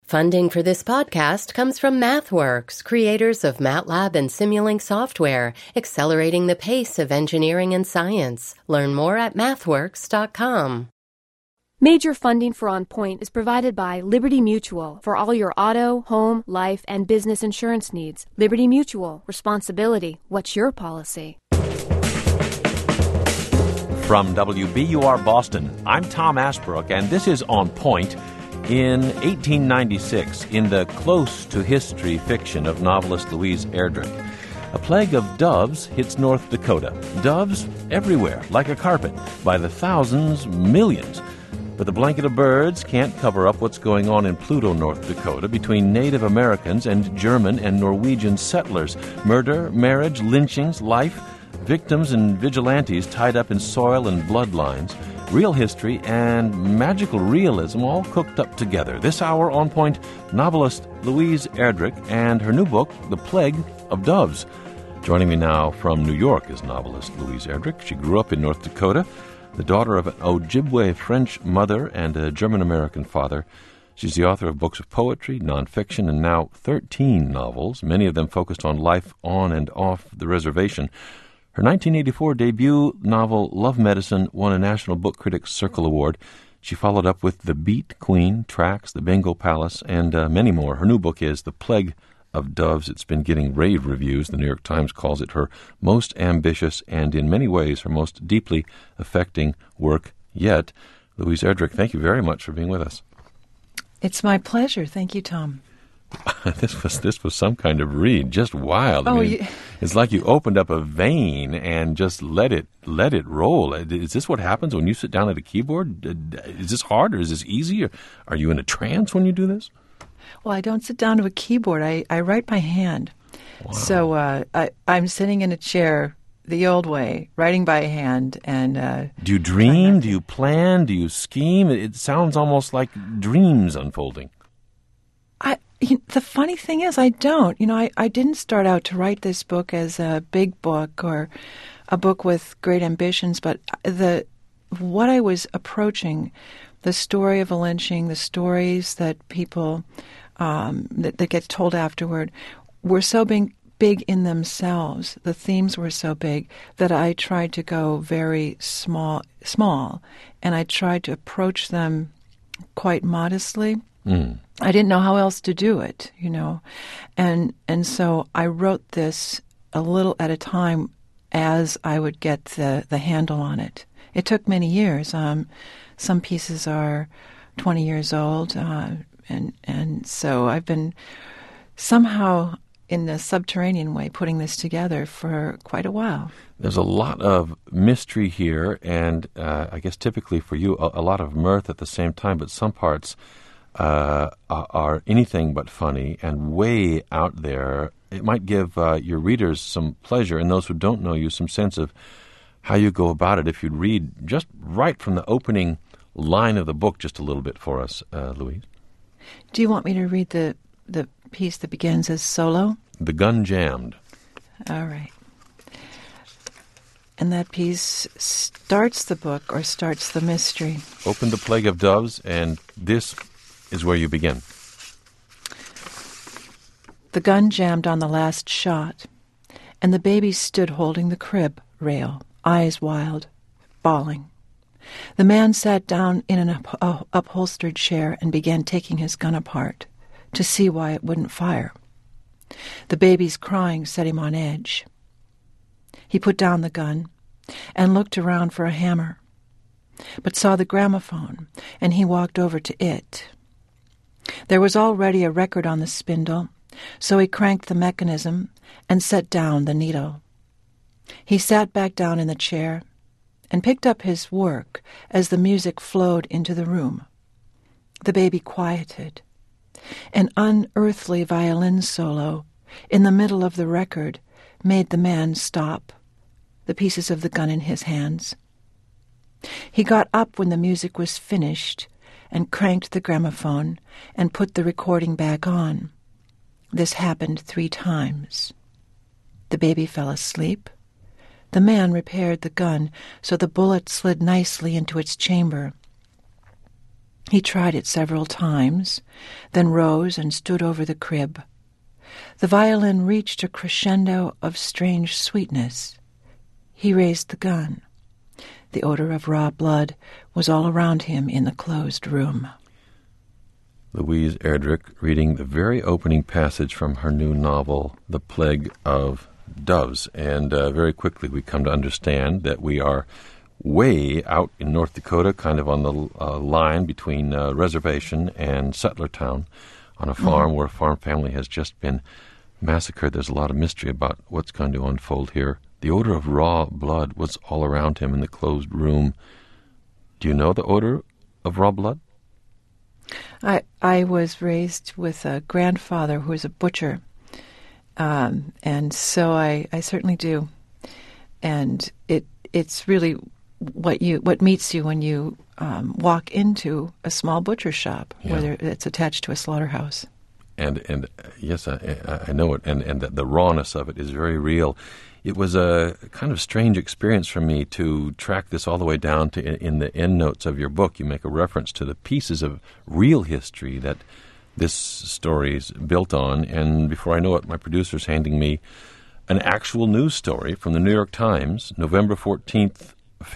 Funding for this podcast comes from MathWorks, creators of MATLAB and Simulink software, accelerating the pace of engineering and science. Learn more at mathworks.com. Major funding for On Point is provided by Liberty Mutual for all your auto, home, life, and business insurance needs. Liberty Mutual. Responsibility. What's your policy? From WBUR Boston, I'm Tom Ashbrook, and this is On Point. In 1896, in the close-to-history fiction of novelist Louise Erdrich, a plague of doves hits North Dakota. Doves everywhere, like a carpet, by the thousands, millions. But the blanket of birds can't cover up what's going on in Pluto, North Dakota, between Native Americans and German and Norwegian settlers. Murder, marriage, lynchings, life, victims and vigilantes tied up in soil and bloodlines. Real history and magical realism all cooked up together. This hour, On Point, novelist Louise Erdrich and her new book, The Plague of Doves. Joining me now from New York is novelist Louise Erdrich. She grew up in North Dakota, the daughter of an Ojibwe French mother and a German-American father. She's the author of books of poetry, nonfiction, and now 13 novels, many of them focused on life on and off the reservation. Her 1984 debut novel, Love Medicine, won a National Book Critics Circle Award. She followed up with The Beat Queen, Tracks, The Bengal Palace, and many more. Her new book is The Plague of Doves. It's been getting rave reviews. The New York Times calls it her most ambitious and, in many ways, her most deeply affecting work yet. Louise Erdrich, thank you very much for being with us. It's my pleasure. Thank you, Tom. This was some kind of read, just wild. It's like you opened up a vein and just let it roll. Is this what happens when you sit down at a keyboard? Is this hard or is this easy? Or are you in a trance when you do this? Well, I don't sit down to a keyboard. I write by hand. Wow. So I'm sitting in a chair the old way, writing by hand. And do you dream? Do you plan? Do you scheme? It sounds almost like dreams unfolding. The funny thing is, I don't. I didn't start out to write this book as a big book or a book with great ambitions, but what I was approaching, the story of a lynching, the stories that people that get told afterward, were so big in themselves. The themes were so big that I tried to go very small, and I tried to approach them quite modestly. I didn't know how else to do it, and so I wrote this a little at a time as I would get the handle on it. It took many years. Some pieces are 20 years old, and so I've been somehow in a subterranean way putting this together for quite a while. There's a lot of mystery here, and I guess typically for you, a lot of mirth at the same time, but some parts are anything but funny and way out there. It might give your readers some pleasure, and those who don't know you some sense of how you go about it. If you'd read just right from the opening line of the book just a little bit for us, Louise. Do you want me to read the piece that begins as solo? The Gun Jammed. All right. And that piece starts the book or starts the mystery. Open The Plague of Doves, and this is where you begin. The gun jammed on the last shot, and the baby stood holding the crib rail, eyes wild, bawling. The man sat down in an upholstered chair and began taking his gun apart to see why it wouldn't fire. The baby's crying set him on edge. He put down the gun and looked around for a hammer, but saw the gramophone, and he walked over to it. There was already a record on the spindle, so he cranked the mechanism and set down the needle. He sat back down in the chair and picked up his work as the music flowed into the room. The baby quieted. An unearthly violin solo in the middle of the record made the man stop, the pieces of the gun in his hands. He got up when the music was finished and cranked the gramophone and put the recording back on. This happened 3 times. The baby fell asleep. The man repaired the gun so the bullet slid nicely into its chamber. He tried it several times, then rose and stood over the crib. The violin reached a crescendo of strange sweetness. He raised the gun. The odor of raw blood was all around him in the closed room. Louise Erdrich reading the very opening passage from her new novel, The Plague of Doves. And very quickly we come to understand that we are way out in North Dakota, kind of on the line between reservation and settler town, on a farm where a farm family has just been massacred. There's a lot of mystery about what's going to unfold here. The odor of raw blood was all around him in the closed room. Do you know the odor of raw blood? I was raised with a grandfather who was a butcher, and so I certainly do. And it's really what meets you when you walk into a small butcher shop, whether it's attached to a slaughterhouse. And yes, I know it, and the rawness of it is very real. It was a kind of strange experience for me to track this all the way down to in the endnotes of your book. You make a reference to the pieces of real history that this story is built on, and before I know it, my producer's handing me an actual news story from the New York Times, November 15th,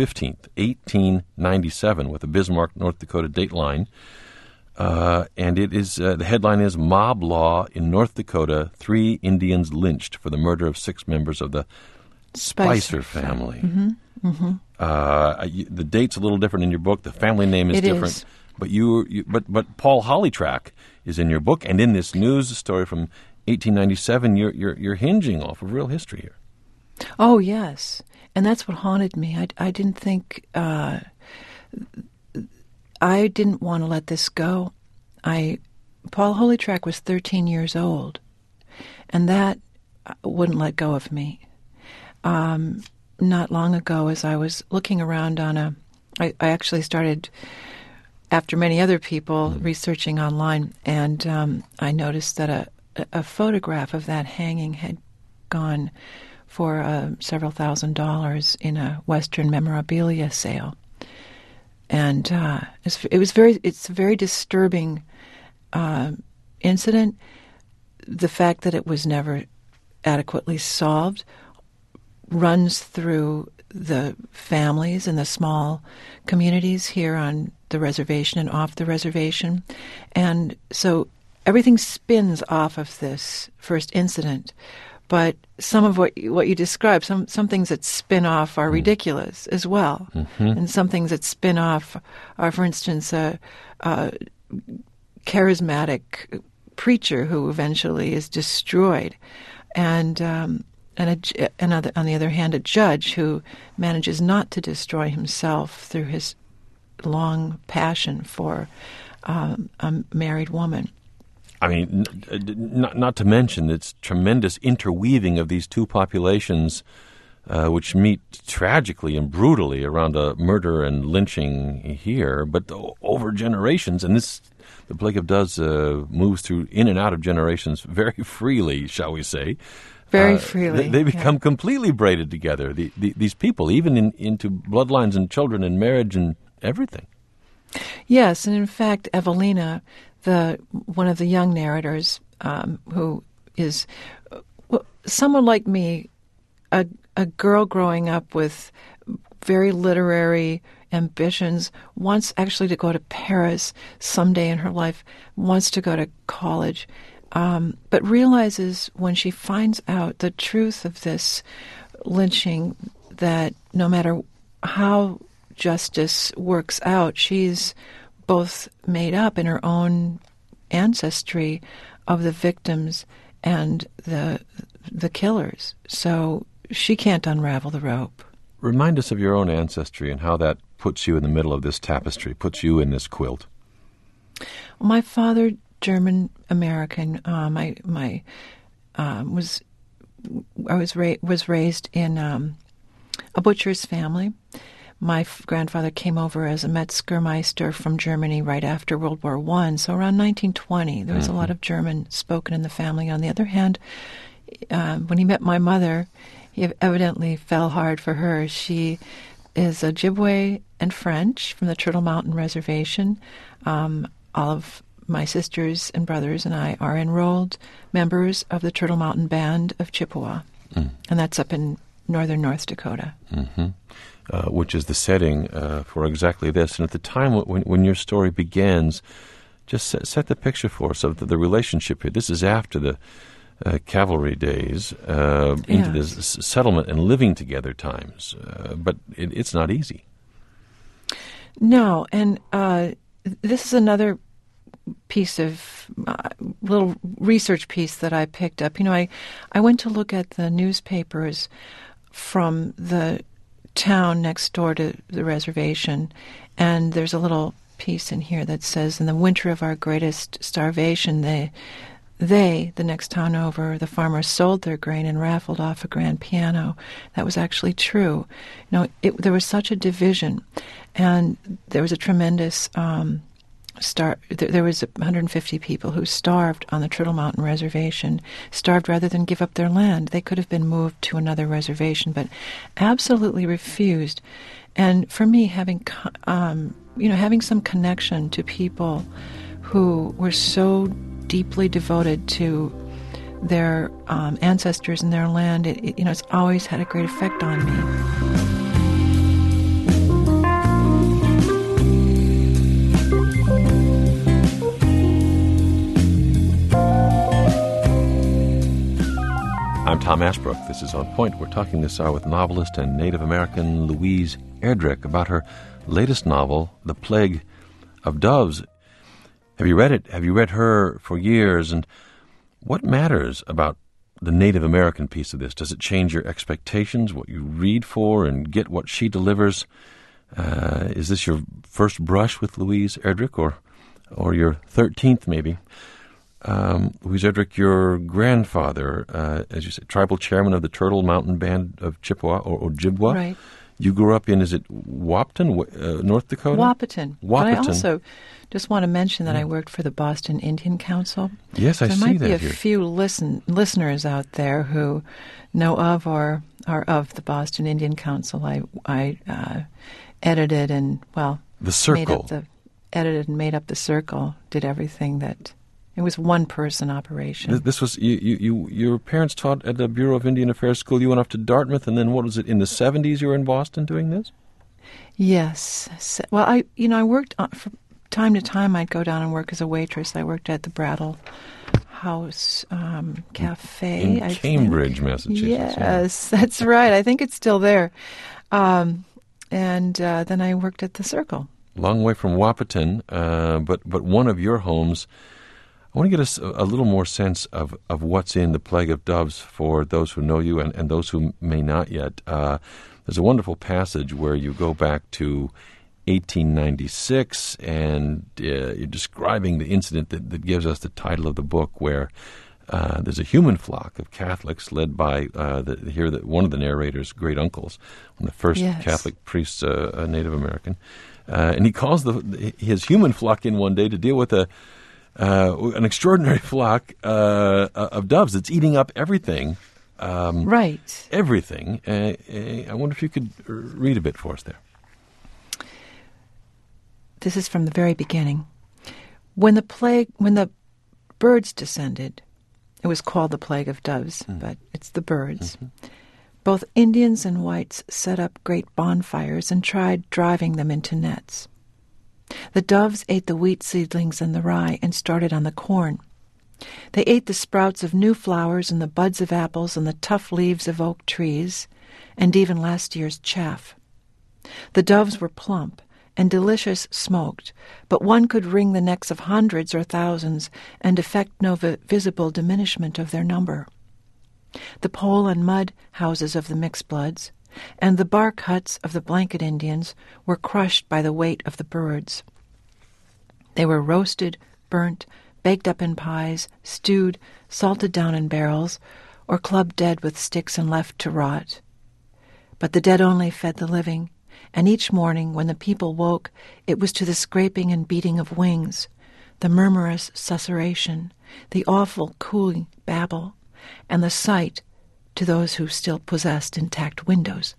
1897, with a Bismarck, North Dakota dateline. And it is the headline is "Mob Law in North Dakota: 3 Indians Lynched for the Murder of 6 Members of the Spicer Family." Mm-hmm. Mm-hmm. The date's a little different in your book. The family name is different. But but Paul Hollytrack is in your book, and in this news story from 1897, you're hinging off of real history here. Oh yes, and that's what haunted me. I didn't think. I didn't want to let this go. Paul Hollytrack was 13 years old, and that wouldn't let go of me. Not long ago, as I was looking around I actually started, after many other people, researching online, and I noticed that a photograph of that hanging had gone for several $1,000s in a Western memorabilia sale. And it's a very disturbing incident. The fact that it was never adequately solved runs through the families and the small communities here on the reservation and off the reservation. And so everything spins off of this first incident. But some of what you described, some things that spin off are ridiculous as well. Mm-hmm. And some things that spin off are, for instance, a charismatic preacher who eventually is destroyed. And on the other hand, a judge who manages not to destroy himself through his long passion for a married woman. I mean, not to mention its tremendous interweaving of these two populations, which meet tragically and brutally around a murder and lynching here, but over generations. And the Plague of Doves moves through in and out of generations very freely, shall we say. Very freely. They become completely braided together. These people, even into bloodlines and children and marriage and everything. Yes, and in fact, Evelina, one of the young narrators, who is someone like me, a girl growing up with very literary ambitions, wants actually to go to Paris someday in her life, wants to go to college, but realizes when she finds out the truth of this lynching that no matter how justice works out, she's both made up in her own ancestry of the victims and the killers. So she can't unravel the rope. Remind us of your own ancestry and how that puts you in the middle of this tapestry, puts you in this quilt. Well, my father, German American, was raised in a butcher's family. My grandfather came over as a Metzgermeister from Germany right after World War I, so around 1920. There was a lot of German spoken in the family. On the other hand, when he met my mother, he evidently fell hard for her. She is Ojibwe and French from the Turtle Mountain Reservation. All of my sisters and brothers and I are enrolled members of the Turtle Mountain Band of Chippewa, and that's up in northern North Dakota. Which is the setting for exactly this. And at the time when your story begins, just set the picture for us of the relationship here. This is after the cavalry days, into this settlement and living together times. But it's not easy. No, and this is another piece of little research piece that I picked up. I went to look at the newspapers from the town next door to the reservation, and there's a little piece in here that says, in the winter of our greatest starvation, the next town over, the farmers sold their grain and raffled off a grand piano. That was actually true. There was such a division, and there was a tremendous there was 150 people who starved on the Turtle Mountain Reservation, starved rather than give up their land. They could have been moved to another reservation, but absolutely refused. And for me, having some connection to people who were so deeply devoted to their ancestors and their land, it's always had a great effect on me. I'm Tom Ashbrook. This is On Point. We're talking this hour with novelist and Native American Louise Erdrich about her latest novel, The Plague of Doves. Have you read it? Have you read her for years? And what matters about the Native American piece of this? Does it change your expectations, what you read for and get what she delivers? Is this your first brush with Louise Erdrich or your 13th maybe? Louise Erdrich, your grandfather, as you said, tribal chairman of the Turtle Mountain Band of Chippewa, or Ojibwa. Right. You grew up in, is it Wahpeton, North Dakota? Wahpeton. But I also just want to mention that I worked for the Boston Indian Council. Yes, I see that here. There might be a few listeners out there who know of or are of the Boston Indian Council. I edited and, The Circle. Edited and made up the Circle, did everything that... It was one-person operation. This was your parents taught at the Bureau of Indian Affairs School. You went off to Dartmouth, and then what was it, in the 70s you were in Boston doing this? Yes. Well, I worked from time to time. I'd go down and work as a waitress. I worked at the Brattle House Cafe. In Cambridge, Massachusetts. Yes, that's right. I think it's still there. And then I worked at the Circle. Long way from Wahpeton, but one of your homes... I want to get us a little more sense of what's in The Plague of Doves for those who know you and those who may not yet. There's a wonderful passage where you go back to 1896 and you're describing the incident that gives us the title of the book, where there's a human flock of Catholics led by one of the narrator's great uncles, one of the first Catholic priests, a Native American. And he calls his human flock in one day to deal with an extraordinary flock of doves that's eating up everything. Right. Everything. I wonder if you could read a bit for us there. This is from the very beginning. When the birds descended, it was called the Plague of Doves, but it's the birds. Mm-hmm. Both Indians and whites set up great bonfires and tried driving them into nets. The doves ate the wheat seedlings and the rye and started on the corn. They ate the sprouts of new flowers and the buds of apples and the tough leaves of oak trees, and even last year's chaff. The doves were plump and delicious smoked, but one could wring the necks of hundreds or thousands and effect no visible diminishment of their number. The pole and mud houses of the mixed bloods and the bark huts of the blanket Indians were crushed by the weight of the birds. They were roasted, burnt, baked up in pies, stewed, salted down in barrels, or clubbed dead with sticks and left to rot. But the dead only fed the living, and each morning when the people woke, it was to the scraping and beating of wings, the murmurous susurration, the awful cooing babble, and the sight, to those who still possessed intact windows,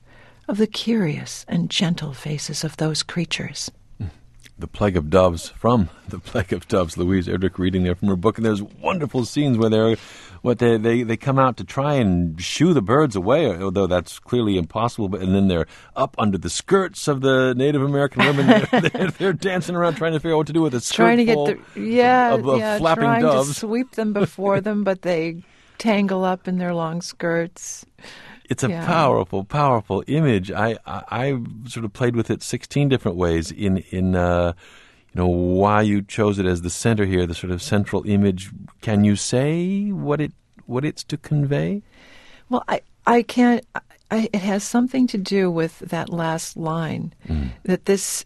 of the curious and gentle faces of those creatures. The Plague of Doves, from The Plague of Doves, Louise Erdrich reading there from her book, and there's wonderful scenes where they come out to try and shoo the birds away, although that's clearly impossible, and then they're up under the skirts of the Native American women. They're dancing around trying to figure out what to do with a skirt trying to get full of flapping trying doves. To sweep them before them, but they tangle up in their long skirts. It's a powerful, powerful image. I sort of played with it 16 different ways in why you chose it as the center here, the sort of central image. Can you say what it's to convey? Well, I can't. It has something to do with that last line that these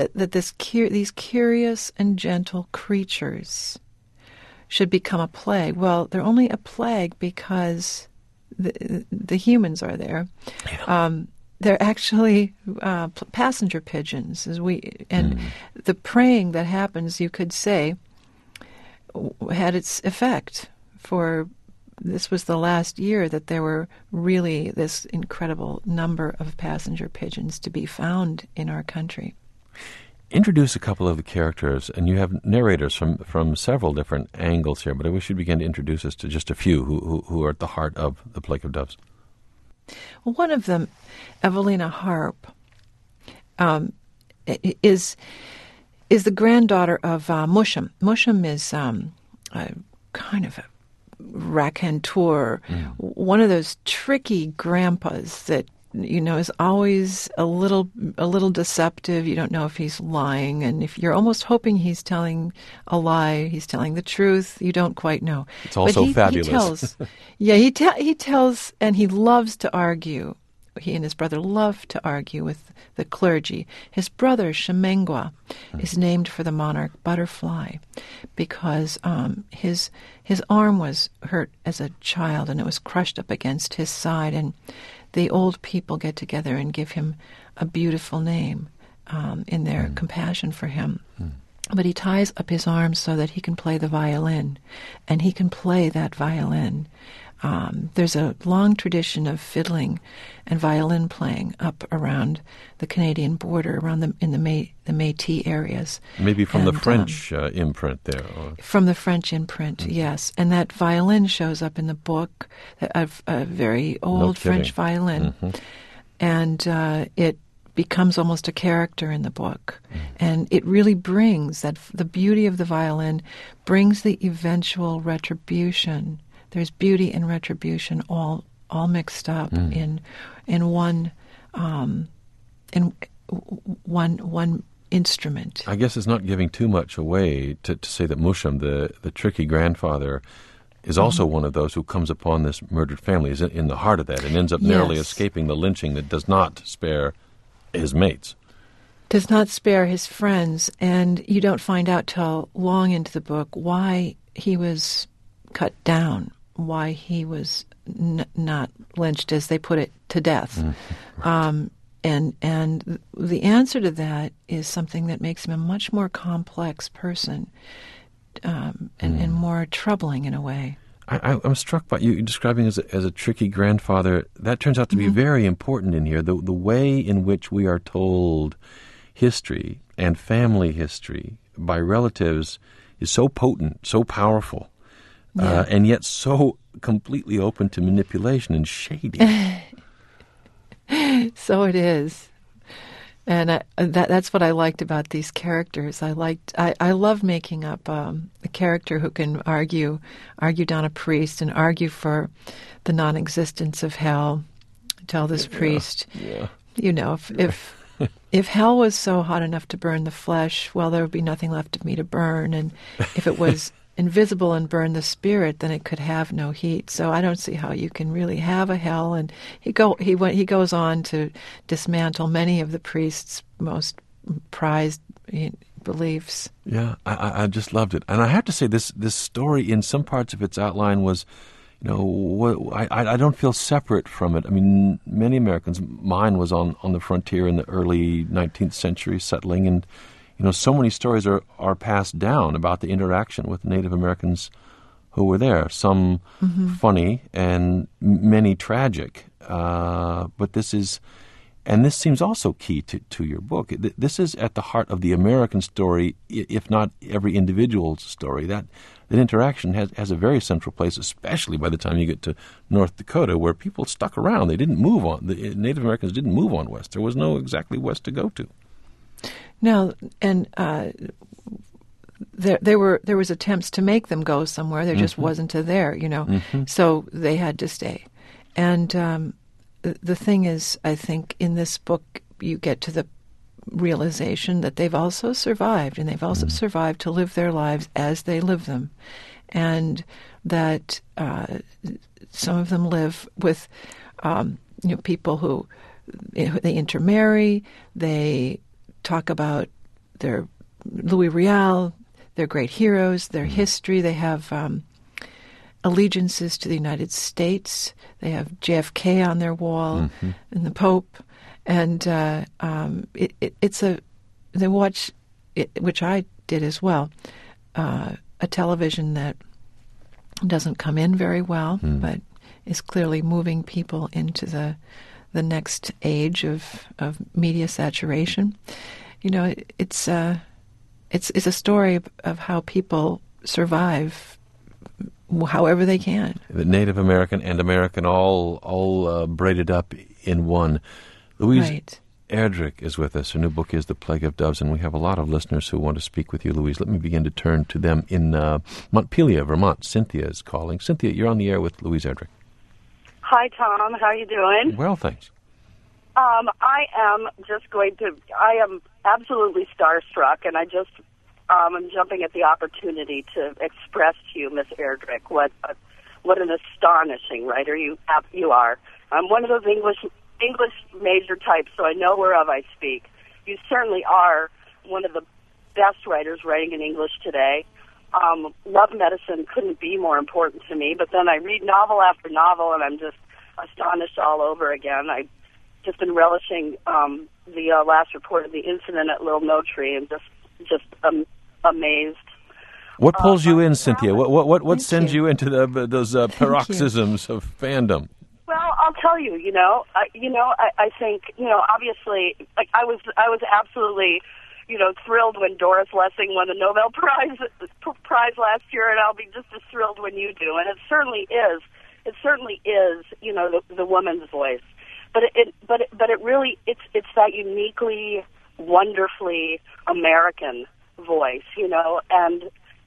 curious and gentle creatures should become a plague. Well, they're only a plague because the humans are there. Yeah. They're actually passenger pigeons, the praying that happens, you could say, had its effect. For this was the last year that there were really this incredible number of passenger pigeons to be found in our country. Introduce a couple of the characters, and you have narrators from several different angles here, but I wish you'd begin to introduce us to just a few who are at the heart of The Plague of Doves. Well, one of them, Evelina Harp, is the granddaughter of Musham. Musham is a kind of a raconteur, one of those tricky grandpas that is always a little deceptive. You don't know if he's lying, and if you're almost hoping he's telling a lie, he's telling the truth. You don't quite know. It's also fabulous. He tells, and he loves to argue. He and his brother love to argue with the clergy. His brother, Shemengwa, is named for the monarch butterfly because his arm was hurt as a child, and it was crushed up against his side, and the old people get together and give him a beautiful name in their compassion for him. But he ties up his arms so that he can play the violin, and he can play that violin. There's a long tradition of fiddling and violin playing up around the Canadian border, around the Métis areas. Maybe from the French imprint there. Or... From the French imprint, yes. And that violin shows up in the book, a very old French violin. And it becomes almost a character in the book. And it really brings the beauty of the violin, brings the eventual retribution. There's beauty and retribution all mixed up in one instrument. I guess it's not giving too much away to say that Musham, the tricky grandfather, is also one of those who comes upon this murdered family, is in the heart of that, and ends up narrowly escaping the lynching that does not spare his mates. Does not spare his friends, and you don't find out till long into the book why he was cut down, why he was not lynched, as they put it, to death. And the answer to that is something that makes him a much more complex person and more troubling in a way. I'm struck by you describing as a tricky grandfather. That turns out to be very important in here. The way in which we are told history and family history by relatives is so potent, so powerful. And yet so completely open to manipulation and shady. So it is. And that's what I liked about these characters. I love making up a character who can argue down a priest and argue for the non-existence of hell. Tell this priest, if hell was so hot enough to burn the flesh, well, there would be nothing left of me to burn. And if it was invisible and burn the spirit, then it could have no heat. So I don't see how you can really have a hell. And he goes on to dismantle many of the priest's most prized beliefs. Yeah, I just loved it, and I have to say this story in some parts of its outline was, I don't feel separate from it. I mean, many Americans. Mine was on the frontier in the early 19th century, settling and. So many stories are passed down about the interaction with Native Americans who were there. Some funny and many tragic. But this is, And this seems also key to your book. This is at the heart of the American story, if not every individual's story. That interaction has a very central place, especially by the time you get to North Dakota, where people stuck around. They didn't move on. The Native Americans didn't move on west. There was no exactly west to go to. No, and there was attempts to make them go somewhere. There just wasn't a there, So they had to stay. And the thing is, I think in this book you get to the realization that they've also survived, and they've also survived to live their lives as they live them, and that some of them live with people who they intermarry. They talk about their Louis Riel, their great heroes, their history. They have allegiances to the United States. They have JFK on their wall and the Pope. And they watch, which I did as well, a television that doesn't come in very well, but is clearly moving people into the next age of media saturation. It's a story of how people survive however they can. The Native American and American all braided up in one. Louise Erdrich is with us. Her new book is The Plague of Doves, and we have a lot of listeners who want to speak with you, Louise. Let me begin to turn to them in Montpelier, Vermont. Cynthia is calling. Cynthia, you're on the air with Louise Erdrich. Hi, Tom. How are you doing? Well, thanks. I am absolutely starstruck, and I'm jumping at the opportunity to express to you, Miss Erdrich, what an astonishing writer you are. I'm one of those English major types, so I know whereof I speak. You certainly are one of the best writers writing in English today. Love Medicine couldn't be more important to me, but then I read novel after novel, and I'm just astonished all over again. I've just been relishing the last report of the incident at Little Moultrie, and just amazed. What pulls you in, Cynthia? What sends you into those paroxysms of fandom? Well, I'll tell you. I think obviously, like I was absolutely thrilled when Doris Lessing won the Nobel Prize last year, and I'll be just as thrilled when you do. And it certainly is. It certainly is. The woman's voice. But it really it's that uniquely, wonderfully American voice, and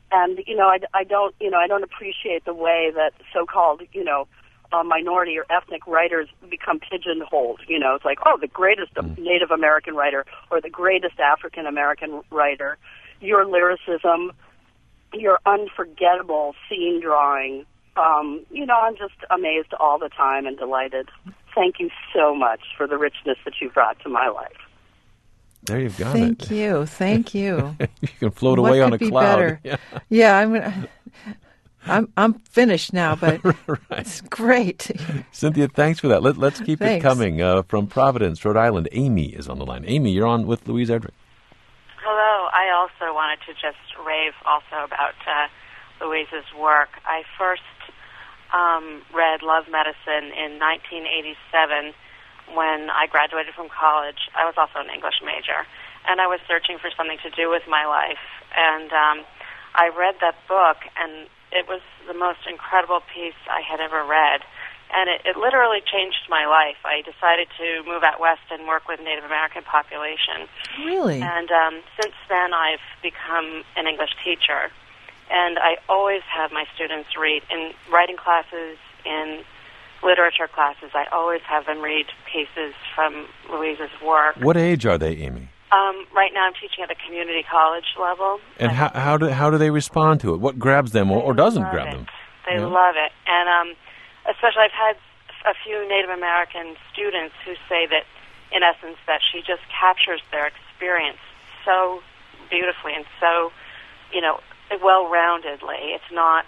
I don't appreciate the way that so-called minority or ethnic writers become pigeonholed. It's like, the greatest Native American writer or the greatest African American writer. Your lyricism, your unforgettable scene drawing. I'm just amazed all the time and delighted. Thank you so much for the richness that you brought to my life. There you've got it. Thank you. You can float away on a cloud. Better? Yeah, I'm finished now, but It's great. Cynthia, thanks for that. Let's keep it coming. From Providence, Rhode Island, Amy is on the line. Amy, you're on with Louise Erdrich. Hello. I also wanted to just rave also about Louise's work. I first read Love Medicine in 1987 when I graduated from college. I was also an English major, and I was searching for something to do with my life. And I read that book, and it was the most incredible piece I had ever read. And it literally changed my life. I decided to move out west and work with Native American population. Really? And since then, I've become an English teacher. And I always have my students read in writing classes, in literature classes. I always have them read pieces from Louise's work. What age are they, Amy? Right now I'm teaching at the community college level. And how do they respond to it? What grabs them or doesn't grab them? They love it. And especially I've had a few Native American students who say that, in essence, that she just captures their experience so beautifully and so, well-roundedly. It's not,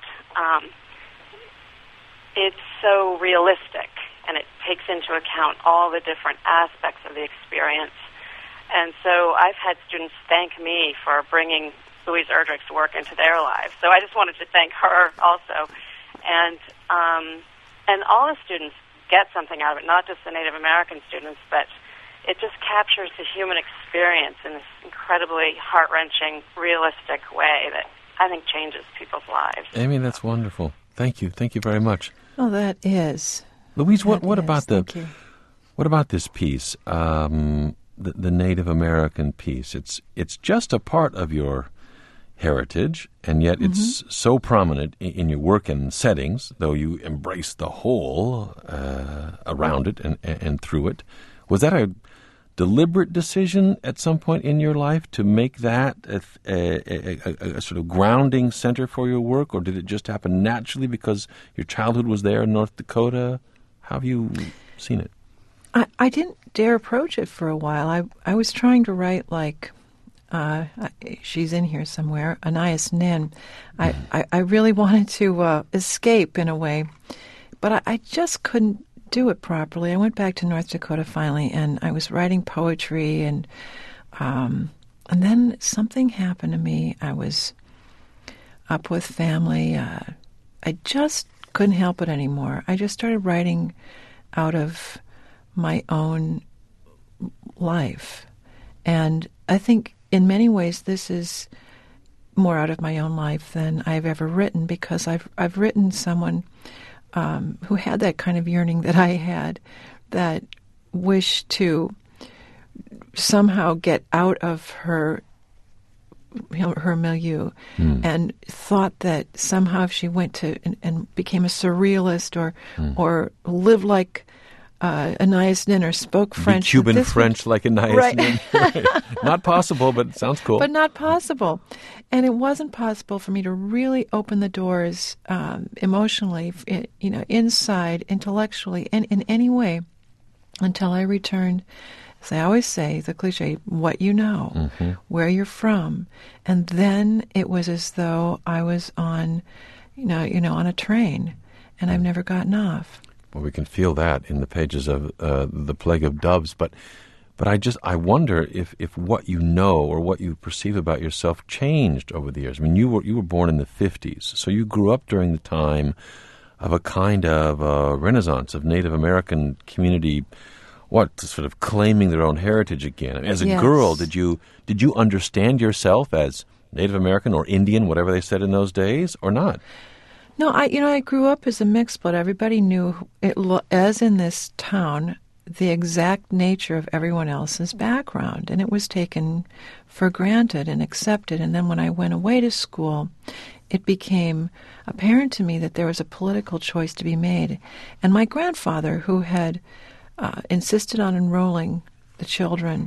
it's so realistic, and it takes into account all the different aspects of the experience. And so I've had students thank me for bringing Louise Erdrich's work into their lives. So I just wanted to thank her also. And all the students get something out of it, not just the Native American students, but it just captures the human experience in this incredibly heart-wrenching, realistic way that I think changes people's lives. Amy, that's wonderful. Thank you. Thank you very much. Oh, that is. Louise, what about What about this piece, the Native American piece? It's just a part of your heritage, and yet it's so prominent in your work and settings, though you embrace the whole around it and through it. Was that a deliberate decision at some point in your life to make that a sort of grounding center for your work, or did it just happen naturally because your childhood was there in North Dakota? How have you seen it? I didn't dare approach it for a while. I was trying to write like, she's in here somewhere, Anais Nin. I really wanted to escape in a way, but I just couldn't do it properly. I went back to North Dakota finally, and I was writing poetry, and then something happened to me. I was up with family. I just couldn't help it anymore. I just started writing out of my own life, and I think in many ways this is more out of my own life than I've ever written, because I've written someone who had that kind of yearning that I had, that wished to somehow get out of her milieu, and thought that somehow if she went to and became a surrealist or lived like Anais Nin, or spoke French. The Cuban French like Anais Nin. Right. Not possible, but it sounds cool. But not possible. And it wasn't possible for me to really open the doors emotionally, inside, intellectually, and in any way, until I returned, as I always say, the cliche, what you know, where you're from. And then it was as though I was on, on a train, and I've never gotten off. Well, we can feel that in the pages of The Plague of Doves, but I wonder if what you know or what you perceive about yourself changed over the years. I mean, you were born in the 50s, so you grew up during the time of a kind of renaissance of Native American community, sort of claiming their own heritage again. I mean, as a girl, did you understand yourself as Native American or Indian, whatever they said in those days, or not? No, I grew up as a mixed blood. Everybody knew it, as in this town, the exact nature of everyone else's background, and it was taken for granted and accepted. And then when I went away to school, it became apparent to me that there was a political choice to be made. And my grandfather, who had insisted on enrolling the children,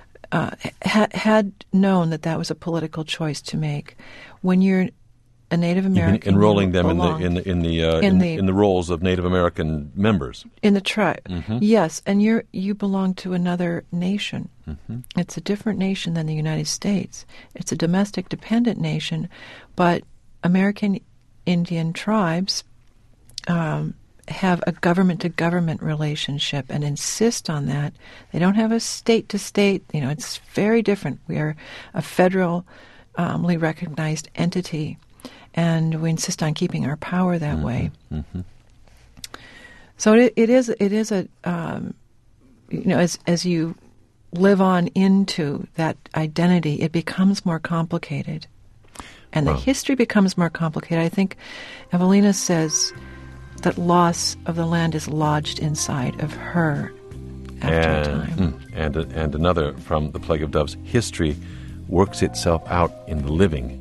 had known that was a political choice to make. When you're a Native American, enrolling them in the roles of Native American members in the tribe. Yes, and you belong to another nation. It's a different nation than the United States. It's a domestic dependent nation, but American Indian tribes have a government-to-government relationship and insist on that. They don't have a state-to-state. It's very different. We are a federally recognized entity, and we insist on keeping our power that way. So it is a as you live on into that identity, it becomes more complicated, and the history becomes more complicated. I think Evelina says that loss of the land is lodged inside of her after a time. And another from The Plague of Doves: history works itself out in the living.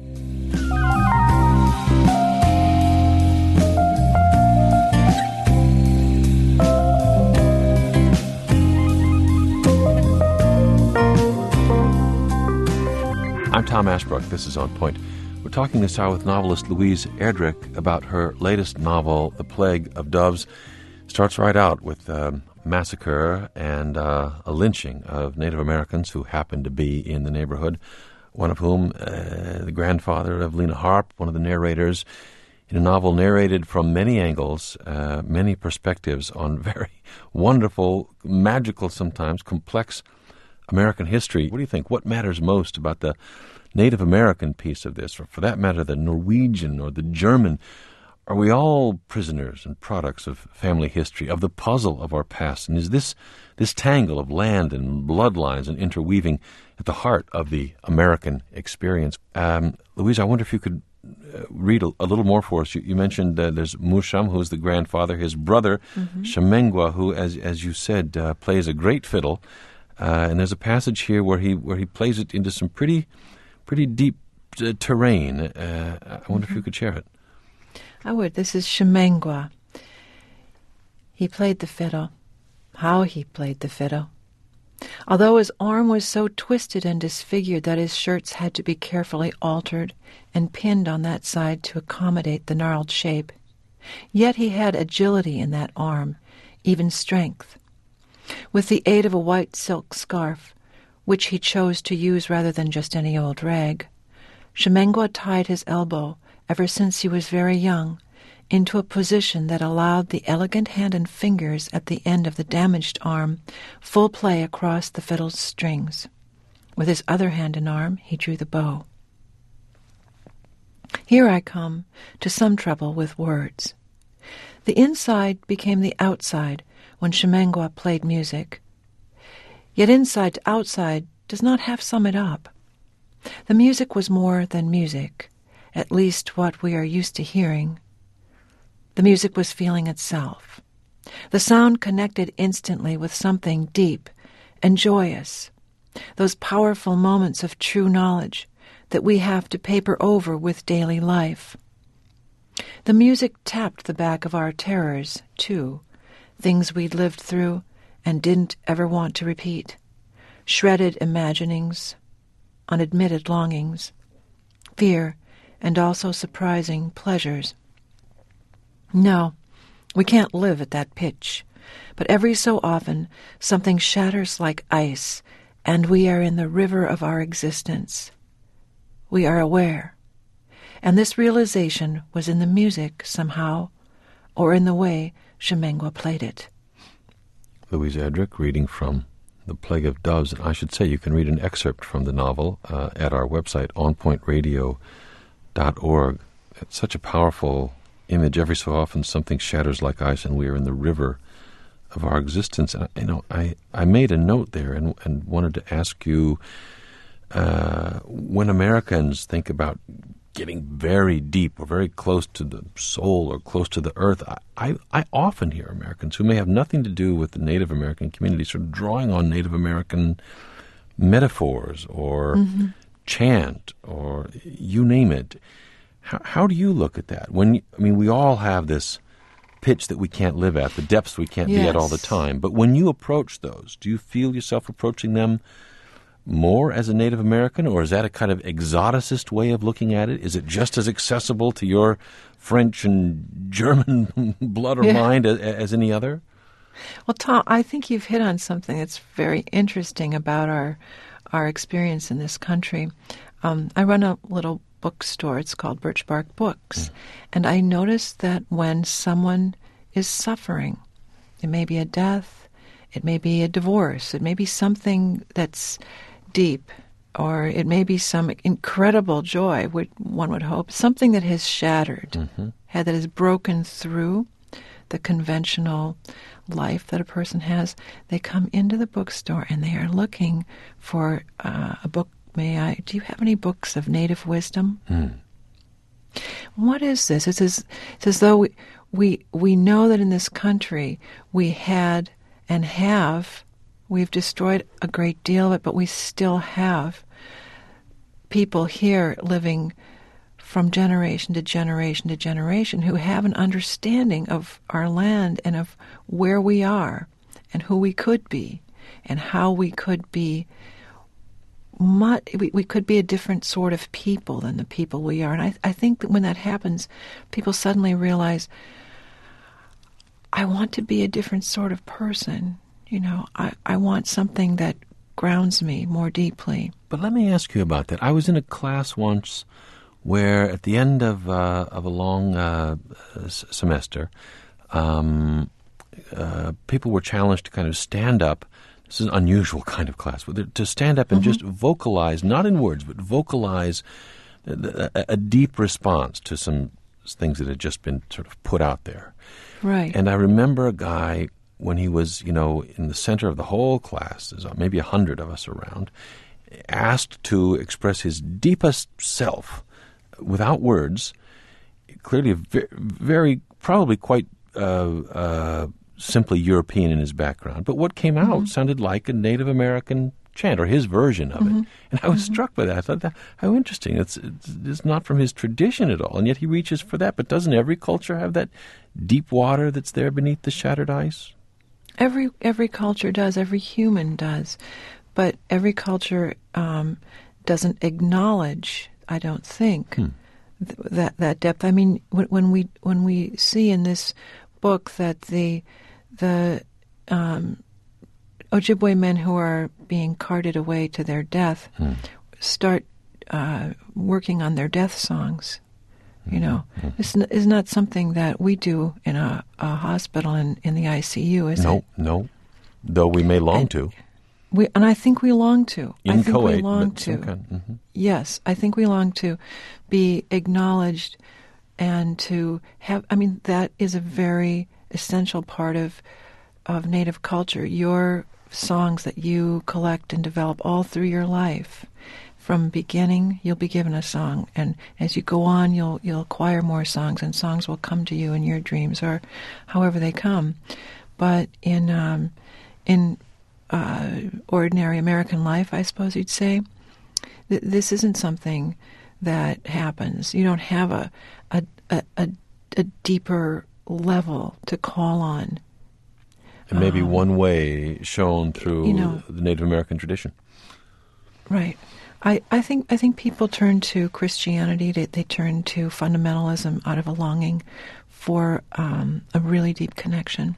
I'm Tom Ashbrook. This is On Point. We're talking this hour with novelist Louise Erdrich about her latest novel, The Plague of Doves. Starts right out with a massacre and a lynching of Native Americans who happened to be in the neighborhood, one of whom, the grandfather of Lena Harp, one of the narrators, in a novel narrated from many angles, many perspectives on very wonderful, magical sometimes, complex American history. What do you think? What matters most about the Native American piece of this, or for that matter, the Norwegian or the German? are we all prisoners and products of family history, of the puzzle of our past? And is this tangle of land and bloodlines and interweaving at the heart of the American experience? Louise, I wonder if you could read a little more for us. You mentioned there's Musham, who's the grandfather, his brother, Shemengwa, who, as you said, plays a great fiddle. And there's a passage here where he plays it into some pretty deep terrain. I wonder if you could share it. I would. This is Shemengwa. He played the fiddle. How he played the fiddle. Although his arm was so twisted and disfigured that his shirts had to be carefully altered and pinned on that side to accommodate the gnarled shape, yet he had agility in that arm, even strength. With the aid of a white silk scarf, which he chose to use rather than just any old rag, Shemengwa tied his elbow, ever since he was very young, into a position that allowed the elegant hand and fingers at the end of the damaged arm full play across the fiddle's strings. With his other hand and arm, he drew the bow. Here I come to some trouble with words. The inside became the outside when Shemengwa played music. Yet inside to outside does not half sum it up. The music was more than music, at least what we are used to hearing. The music was feeling itself. The sound connected instantly with something deep and joyous, those powerful moments of true knowledge that we have to paper over with daily life. The music tapped the back of our terrors, too, things we'd lived through and didn't ever want to repeat, shredded imaginings, unadmitted longings, fear, and also surprising pleasures. No, we can't live at that pitch, but every so often something shatters like ice, and we are in the river of our existence. We are aware, and this realization was in the music somehow, or in the way Shemengwa played it. Louise Erdrich reading from The Plague of Doves. I should say you can read an excerpt from the novel at our website, onpointradio.org. It's such a powerful image. Every so often something shatters like ice and we are in the river of our existence. And I made a note there and wanted to ask you, when Americans think about getting very deep or very close to the soul or close to the earth, I often hear Americans who may have nothing to do with the Native American community sort of drawing on Native American metaphors or chant or you name it. How do you look at that? We all have this pitch that we can't live at, the depths we can't be at all the time. But when you approach those, do you feel yourself approaching them more as a Native American, or is that a kind of exoticist way of looking at it? Is it just as accessible to your French and German blood or mind as any other? Well, Tom, I think you've hit on something that's very interesting about our experience in this country. I run a little bookstore. It's called Birch Bark Books. And I noticed that when someone is suffering, it may be a death, it may be a divorce, it may be something that's deep, or it may be some incredible joy, one would hope, something that has shattered, that has broken through the conventional life that a person has. They come into the bookstore and they are looking for a book. Do you have any books of native wisdom? What is this? It's as though we know that in this country we had and have, we've destroyed a great deal of it, but we still have people here living from generation to generation to generation who have an understanding of our land and of where we are and who we could be and how we could be. We could be a different sort of people than the people we are. And I think that when that happens, people suddenly realize, I want to be a different sort of person. I want something that grounds me more deeply. But let me ask you about that. I was in a class once where at the end of a long semester, people were challenged to kind of stand up. This is an unusual kind of class, to stand up and just vocalize, not in words, but vocalize a deep response to some things that had just been sort of put out there. Right. And I remember a guy, when he was, in the center of the whole class, there's maybe 100 of us around, asked to express his deepest self without words, clearly very, probably quite simply European in his background. But what came out sounded like a Native American chant, or his version of it. And I was struck by that. I thought, how interesting. It's not from his tradition at all, and yet he reaches for that. But doesn't every culture have that deep water that's there beneath the shattered ice? Every culture does. Every human does. But every culture doesn't acknowledge, I don't think, that depth. I mean, when we see in this book that the Ojibwe men who are being carted away to their death start working on their death songs. It's not something that we do in a hospital in the ICU, is it? No. Though we may long to. And I think we long to. Inchoate, we long to. Yes, I think we long to be acknowledged and to have. I mean, that is a very essential part of Native culture. Your songs that you collect and develop all through your life. From beginning, you'll be given a song, and as you go on, you'll acquire more songs, and songs will come to you in your dreams or however they come. But in ordinary American life, I suppose you'd say, this isn't something that happens. You don't have a deeper level to call on. And maybe one way shown through the Native American tradition. Right. I think people turn to Christianity. They turn to fundamentalism out of a longing for a really deep connection.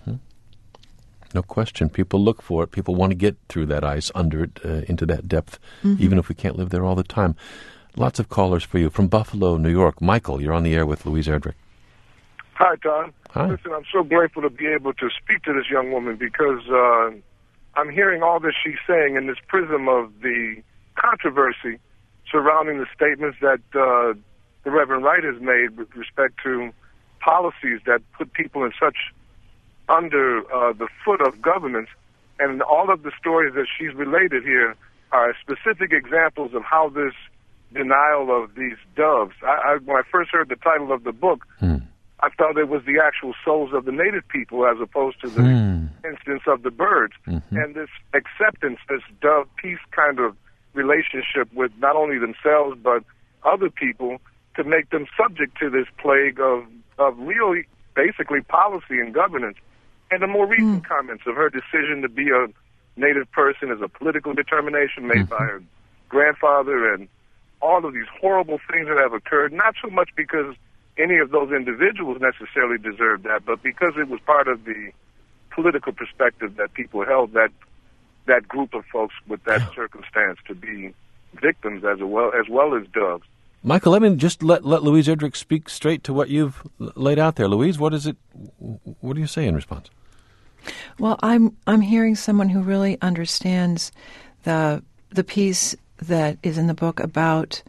No question. People look for it. People want to get through that ice, under it, into that depth, even if we can't live there all the time. Lots of callers for you. From Buffalo, New York, Michael, you're on the air with Louise Erdrich. Hi, Tom. Hi. Listen, I'm so grateful to be able to speak to this young woman because I'm hearing all that she's saying in this prism of the controversy surrounding the statements that the Reverend Wright has made with respect to policies that put people in such under the foot of governments. And all of the stories that she's related here are specific examples of how this denial of these doves. When I first heard the title of the book, I thought it was the actual souls of the native people as opposed to the instance of the birds. And this acceptance, this dove peace kind of relationship with not only themselves but other people, to make them subject to this plague of really basically policy and governance. And the more recent comments of her decision to be a native person is a political determination made by her grandfather, and all of these horrible things that have occurred, not so much because any of those individuals necessarily deserved that, but because it was part of the political perspective that people held that group of folks with that circumstance to be victims as well as doves. Michael, let me just let Louise Erdrich speak straight to what you've laid out there. Louise, what do you say in response? Well, I'm hearing someone who really understands the piece that is in the book about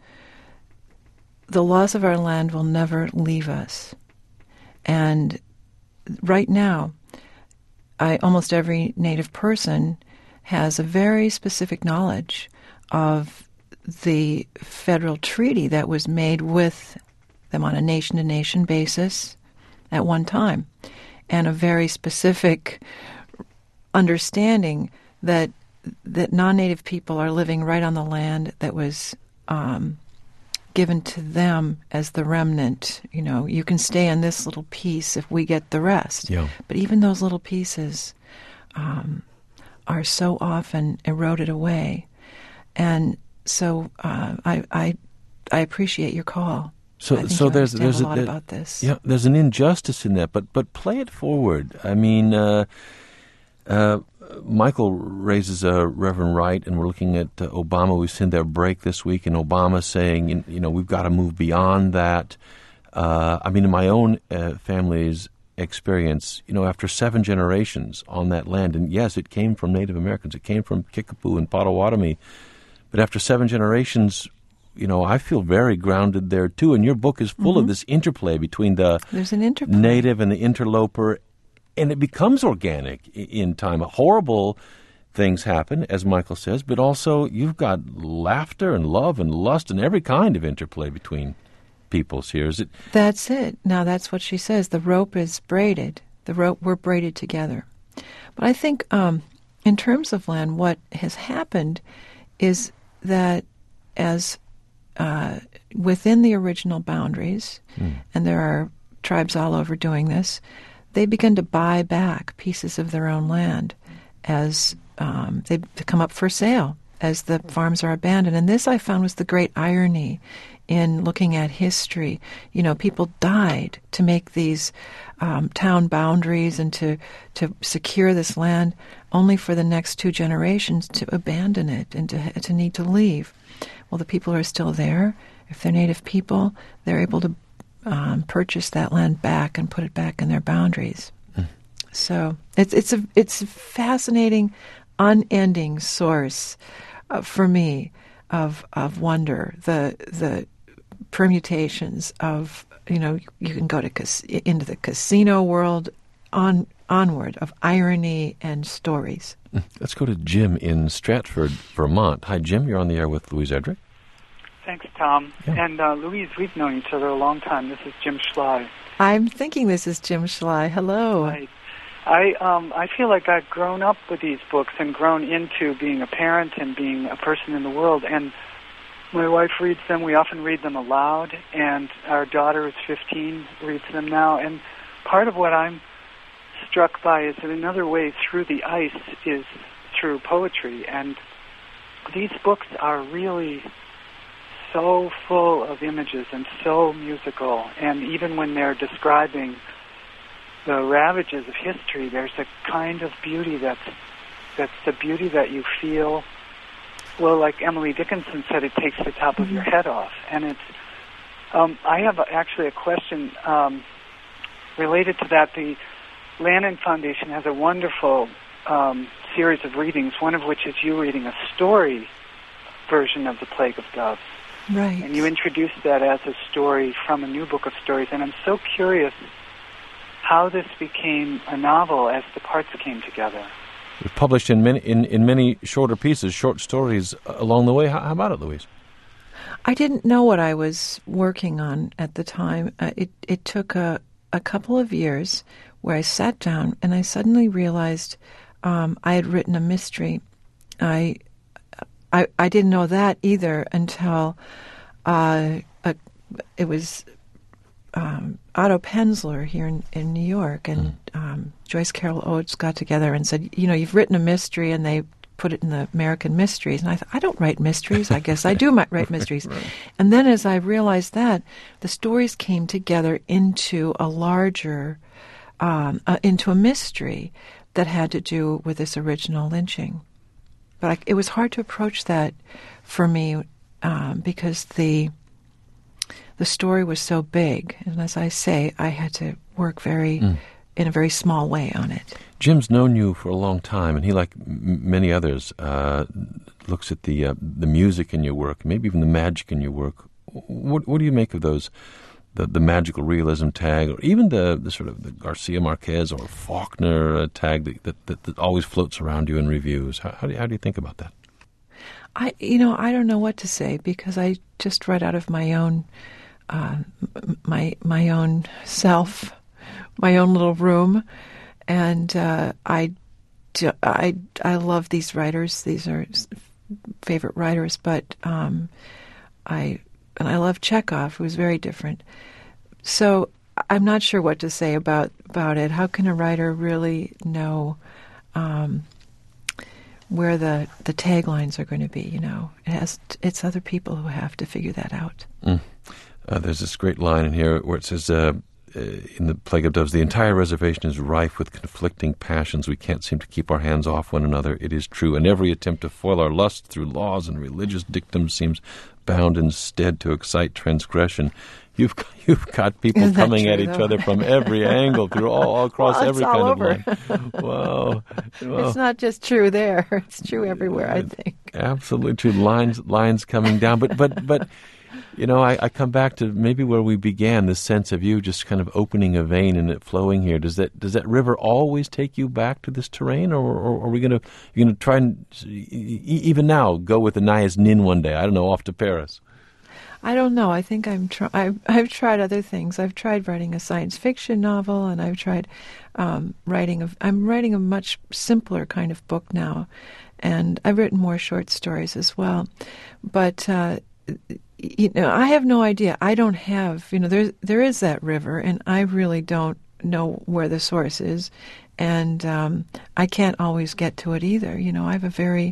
the loss of our land will never leave us. And right now, almost every Native person has a very specific knowledge of the federal treaty that was made with them on a nation-to-nation basis at one time, and a very specific understanding that non-Native people are living right on the land that was given to them as the remnant. You can stay in this little piece if we get the rest. Yeah. But even those little pieces are so often eroded away. And so I appreciate your call. So there's a lot about this. Yeah, there's an injustice in that, but play it forward. I mean, Michael raises Reverend Wright, and we're looking at Obama. We've seen their break this week, and Obama saying, we've got to move beyond that. I mean, in my own family's experience, after 7 generations on that land, and yes, it came from Native Americans, it came from Kickapoo and Potawatomi, but after 7 generations, I feel very grounded there, too. And your book is full of this interplay between the There's an interplay. native and the interloper, and it becomes organic in time. Horrible things happen, as Michael says, but also you've got laughter and love and lust and every kind of interplay between peoples here. Is it? That's it. Now, that's what she says. The rope is braided. We're braided together. But I think in terms of land, what has happened is that as within the original boundaries, and there are tribes all over doing this, they begin to buy back pieces of their own land as they come up for sale as the farms are abandoned. And this I found was the great irony in looking at history. People died to make these town boundaries and to secure this land, only for the next 2 generations to abandon it and to need to leave. Well, the people are still there. If they're native people, they're able to purchase that land back and put it back in their boundaries. So it's a fascinating, unending source for me of wonder. The permutations of you can go to into the casino world onward of irony and stories. Let's go to Jim in Stratford, Vermont. Hi, Jim. You're on the air with Louise Erdrich. Thanks, Tom. Yeah. And Louise, we've known each other a long time. This is Jim Schley. I'm thinking this is Jim Schley. Hello. Right. I feel like I've grown up with these books and grown into being a parent and being a person in the world. And my wife reads them. We often read them aloud. And our daughter is 15, reads them now. And part of what I'm struck by is that another way through the ice is through poetry. And these books are really so full of images and so musical. And even when they're describing the ravages of history, there's a kind of beauty that's the beauty that you feel. Well, like Emily Dickinson said, it takes the top of your head off. And it's I have actually a question related to that. The Lannan Foundation has a wonderful series of readings, one of which is you reading a story version of The Plague of Doves. Right. And you introduced that as a story from a new book of stories. And I'm so curious how this became a novel as the parts came together. It was published in many shorter pieces, short stories along the way. How about it, Louise? I didn't know what I was working on at the time. It took a couple of years where I sat down and I suddenly realized I had written a mystery. I didn't know that either until it was Otto Penzler here in New York, and Joyce Carol Oates got together and said, you've written a mystery, and they put it in the American Mysteries. And I thought, I don't write mysteries. I guess I do write mysteries. Right. And then as I realized that, the stories came together into a larger, into a mystery that had to do with this original lynching. But it was hard to approach that for me because the story was so big. And as I say, I had to work in a very small way on it. Jim's known you for a long time, and he, like many others, looks at the music in your work, maybe even the magic in your work. What do you make of those, the magical realism tag, or even the sort of the Garcia Marquez or Faulkner tag that always floats around you in reviews? How do you think about that? I don't know what to say, because I just read out of my own my own self, my own little room, and I love these writers. These are favorite writers, but I love Chekhov, who's very different. So I'm not sure what to say about it. How can a writer really know where the taglines are going to be? It's other people who have to figure that out. There's this great line in here where it says, in The Plague of Doves, the entire reservation is rife with conflicting passions. We can't seem to keep our hands off one another. It is true. And every attempt to foil our lust through laws and religious dictums seems bound instead to excite transgression. You've got people Isn't that coming true, at each though? other from every angle, through all across Well, it's every all kind over. of line. Wow. It's not just true there. It's true everywhere, I think. Absolutely true. Lines coming down. But you know, I come back to maybe where we began, this sense of you just kind of opening a vein and it flowing here. Does that river always take you back to this terrain, or are we going to try and even now go with the Nayas Nin one day? I don't know, off to Paris. I don't know. I think I've tried other things. I've tried writing a science fiction novel, and I've tried I'm writing a much simpler kind of book now, and I've written more short stories as well. But I have no idea. I don't have, there is that river, and I really don't know where the source is, and I can't always get to it either. I have a very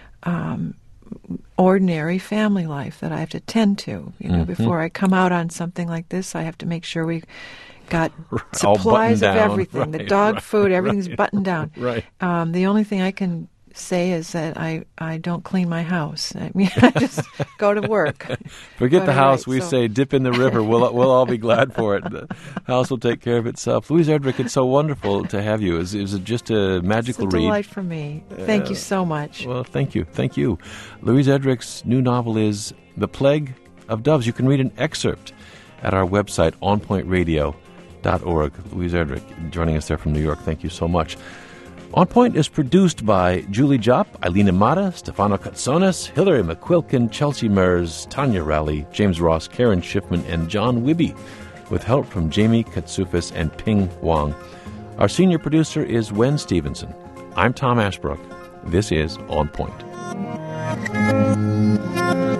ordinary family life that I have to tend to. Before I come out on something like this, I have to make sure we got supplies of everything, the dog food, everything's buttoned down. Right. The only thing I can say is that I don't clean my house. I mean, I just go to work. Forget the house. We say dip in the river. We'll all be glad for it. The house will take care of itself. Louise Erdrich, it's so wonderful to have you. It was just a magical read. It's a delight read. for me. Thank you so much. Well, thank you. Louise Erdrich's new novel is The Plague of Doves. You can read an excerpt at our website, onpointradio.org. Louise Erdrich joining us there from New York. Thank you so much. On Point is produced by Julie Jopp, Eileen Amata, Stefano Katsonis, Hillary McQuilkin, Chelsea Mers, Tanya Rowley, James Ross, Karen Schiffman, and John Wibby, with help from Jamie Katsufis and Ping Wang. Our senior producer is Wen Stevenson. I'm Tom Ashbrook. This is On Point.